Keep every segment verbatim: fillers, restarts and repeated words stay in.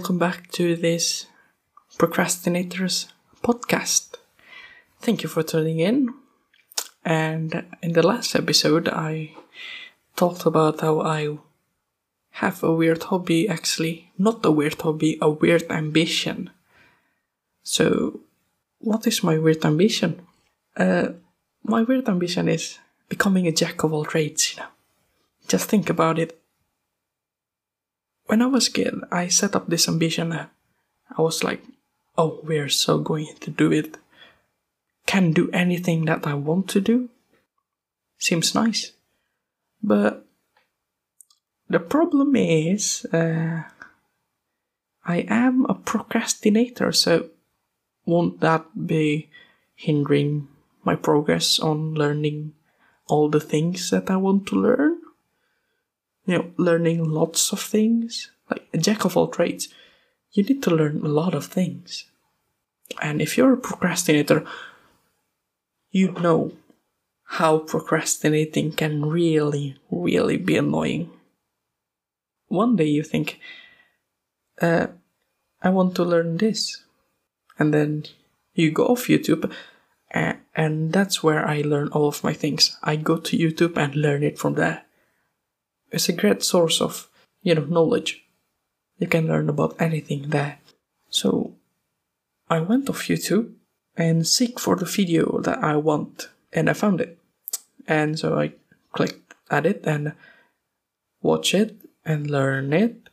welcome back to this Procrastinators podcast. Thank you for tuning in. And in the last episode, I talked about how I have a weird hobby, actually, not a weird hobby, a weird ambition. So, what is my weird ambition? Uh, my weird ambition is becoming a jack of all trades, you know. Just think about it. When I was a kid, I set up this ambition. I was like, oh, we're so going to do it. Can do anything that I want to do. Seems nice. But the problem is, uh, I am a procrastinator, so won't that be hindering my progress on learning all the things that I want to learn? You know, learning lots of things. Like a jack of all trades, you need to learn a lot of things. And if you're a procrastinator, you know how procrastinating can really, really be annoying. One day you think, uh, I want to learn this. And then you go off YouTube, uh, and that's where I learn all of my things. I go to YouTube and learn it from there. It's a great source of, you know, knowledge. You can learn about anything there. So, I went off YouTube and seek for the video that I want, and I found it. And so I clicked at it and watch it and learn it.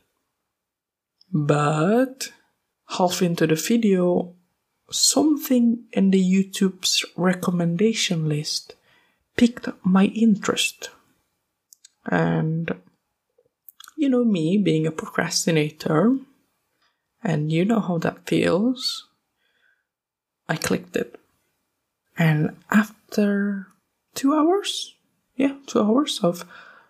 But half into the video, something in the YouTube's recommendation list piqued my interest. And, you know me, being a procrastinator, and you know how that feels, I clicked it. And after two hours, yeah, two hours of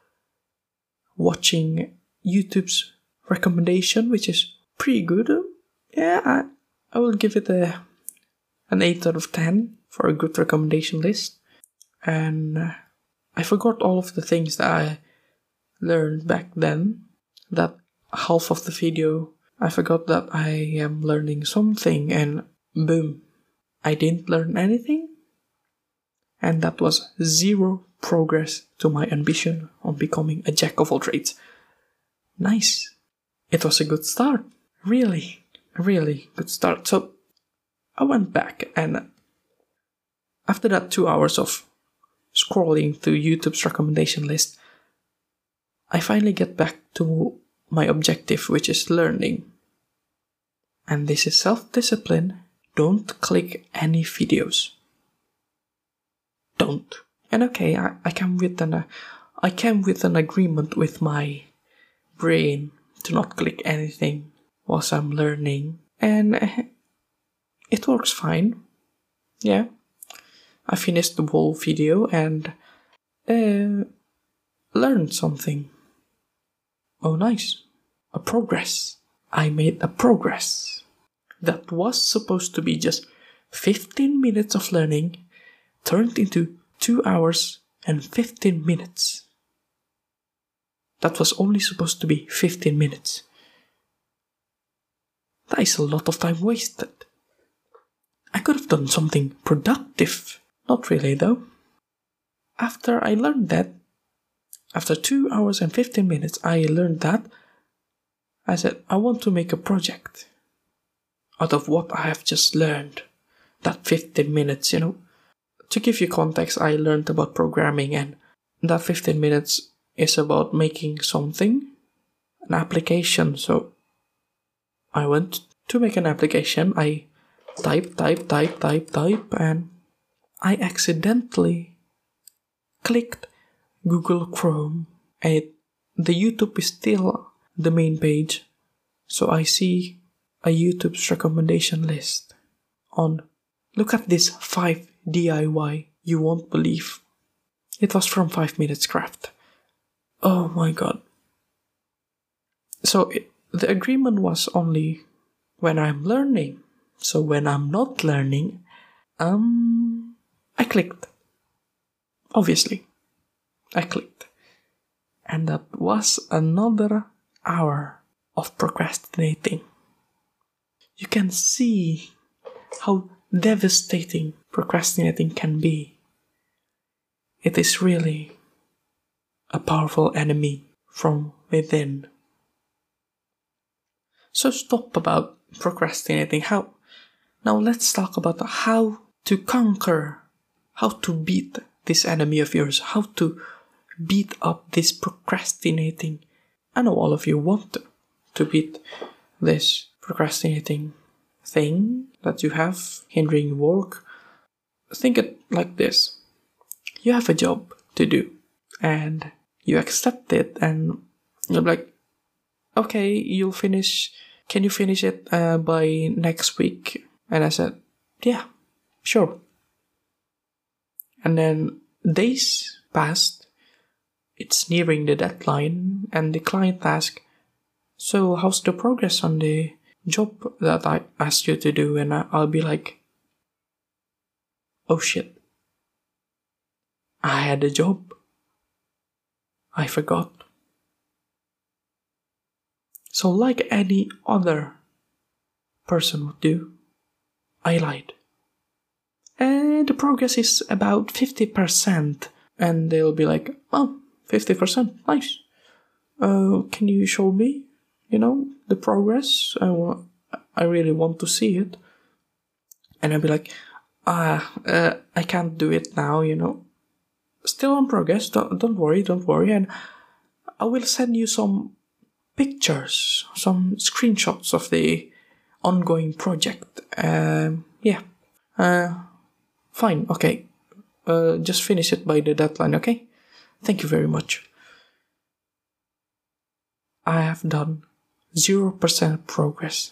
watching YouTube's recommendation, which is pretty good, yeah, I, I will give it a an eight out of ten for a good recommendation list. And I forgot all of the things that I learned back then. That half of the video, I forgot that I am learning something, and boom, I didn't learn anything. And that was zero progress to my ambition on becoming a jack of all trades. Nice. It was a good start. Really, really good start. So I went back, and after that two hours of scrolling through YouTube's recommendation list, I finally get back to my objective, which is learning. And this is self-discipline. Don't click any videos. Don't. And okay, I, I came with an uh, I came with an agreement with my brain to not click anything whilst I'm learning, and uh, it works fine. Yeah, I finished the whole video and uh, learned something. Oh, nice. A progress. I made a progress. That was supposed to be just fifteen minutes of learning turned into two hours and fifteen minutes. That was only supposed to be fifteen minutes. That is a lot of time wasted. I could have done something productive. Not really, though. After I learned that, after two hours and fifteen minutes, I learned that. I said, I want to make a project out of what I have just learned. That fifteen minutes, you know. To give you context, I learned about programming, and that fifteen minutes is about making something, an application. So I went to make an application. I type, type, type, type, type, and I accidentally clicked Google Chrome, and it, the YouTube is still the main page. So I see a YouTube's recommendation list on, look at this five D I Y you won't believe. It was from five minutes Craft. Oh my god. So it, the agreement was only when I'm learning. So when I'm not learning, um, I clicked. Obviously, I clicked. And that was another hour of procrastinating. you can see how devastating procrastinating can be. It is really a powerful enemy from within. So stop about procrastinating. How? Now let's talk about how to conquer, how to beat this enemy of yours, how to beat up this procrastinating. I know all of you want to, to beat this procrastinating thing that you have hindering work. Think it like this. You have a job to do and you accept it and you're like, okay, you'll finish, can you finish it uh, by next week? And I said, yeah, sure. And then days passed, it's nearing the deadline, and the client asked, so how's the progress on the job that I asked you to do? And I'll be like, oh shit, I had a job. I forgot. So like any other person would do, I lied. And the progress is about fifty percent. And they'll be like, oh, fifty percent, nice. Uh, can you show me, you know, the progress? I, wa- I really want to see it. And I'll be like, ah, uh, I can't do it now, you know. Still on progress, don't, don't worry, don't worry. And I will send you some pictures, some screenshots of the ongoing project. Um, yeah. Uh, fine, okay. Uh, just finish it by the deadline, okay? Thank you very much. I have done zero percent progress.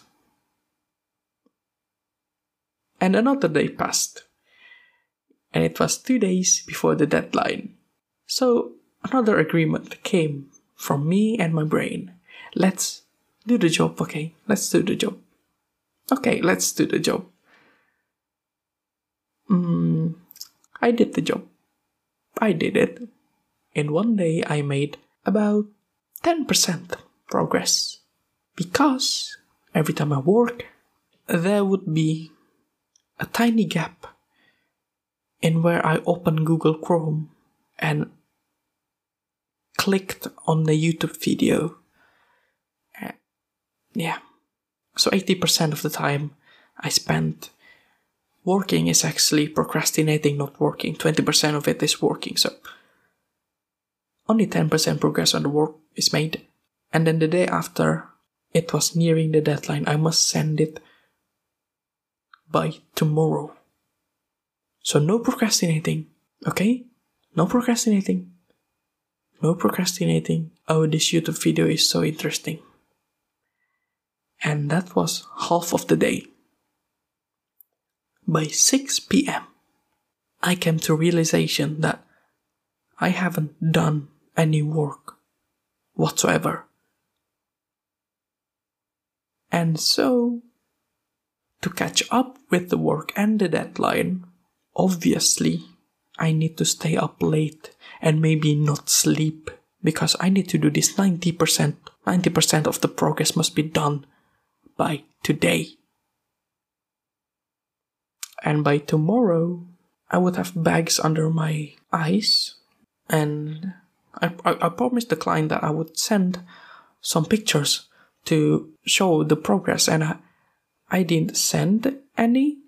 And another day passed. And it was two days before the deadline. So another agreement came from me and my brain. Let's do the job, okay? Let's do the job. Okay, let's do the job. Mm, I did the job. I did it. In one day I made about ten percent progress. Because every time I work, there would be a tiny gap in where I opened Google Chrome and clicked on the YouTube video. Uh, yeah. So eighty percent of the time I spent working is actually procrastinating, not working. twenty percent of it is working. So only ten percent progress on the work is made. And then the day after, it was nearing the deadline. I must send it by tomorrow. So no procrastinating, okay? No procrastinating. No procrastinating. Oh, this YouTube video is so interesting. And that was half of the day. By six p.m., I came to realization that I haven't done any work whatsoever. And so, to catch up with the work and the deadline, obviously, I need to stay up late and maybe not sleep because I need to do this ninety percent. ninety percent of the progress must be done by today. And by tomorrow, I would have bags under my eyes. And I, I, I promised the client that I would send some pictures to show the progress. And I, I didn't send any.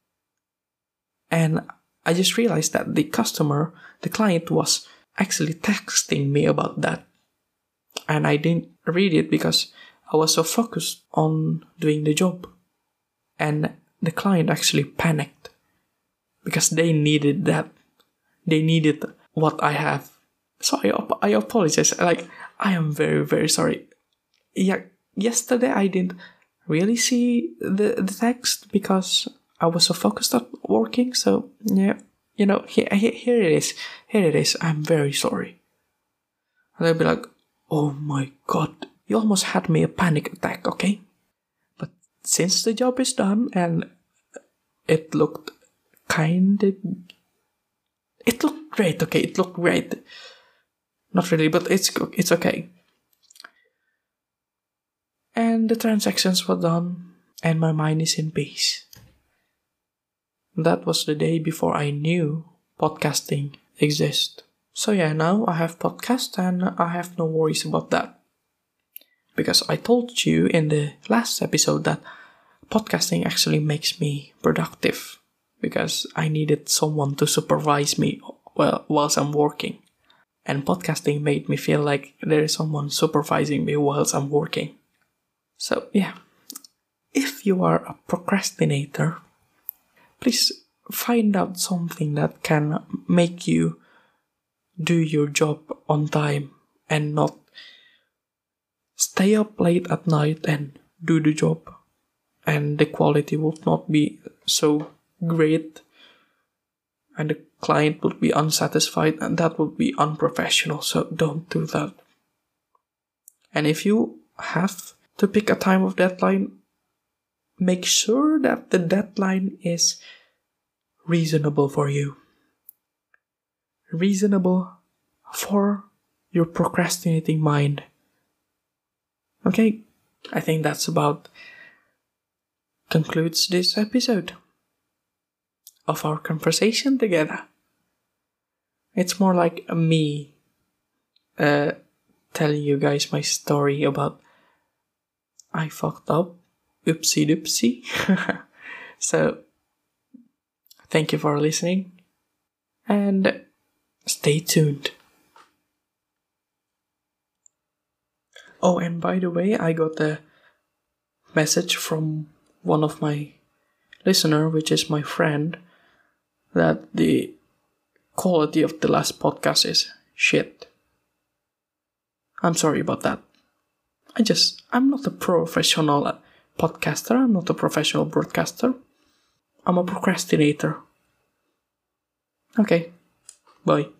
And I just realized that the customer, the client, was actually texting me about that. And I didn't read it because I was so focused on doing the job. And the client actually panicked because they needed that. They needed what I have. So I, I apologize. Like, I am very, very sorry. Yeah, yesterday I didn't really see the, the text because I was so focused on working. So, yeah, you know, here, here it is. Here it is. I'm very sorry. And they'll be like, oh my God, you almost had me a panic attack, okay? But since the job is done and it looked kind of... It looked great, okay? It looked great. Not really, but it's it's okay. And the transactions were done. and my mind is in peace. That was the day before I knew podcasting exists. So yeah, now I have podcast and I have no worries about that. Because I told you in the last episode that podcasting actually makes me productive. Because I needed someone to supervise me well, whilst I'm working. And podcasting made me feel like there is someone supervising me whilst I'm working. So yeah, if you are a procrastinator, please find out something that can make you do your job on time and not stay up late at night and do the job. And the quality would not be so great. And the client would be unsatisfied, and that would be unprofessional. So don't do that. And if you have to pick a time of deadline, make sure that the deadline is reasonable for you. Reasonable for your procrastinating mind. Okay, I think that's about concludes this episode of our conversation together. It's more like me uh, telling you guys my story about I fucked up, oopsie doopsie. So, thank you for listening and stay tuned. Oh, and by the way, I got a message from one of my listener, which is my friend, that the quality of the last podcast is shit. I'm sorry about that. I just, I'm not a professional podcaster. I'm not a professional broadcaster. I'm a procrastinator. Okay, bye.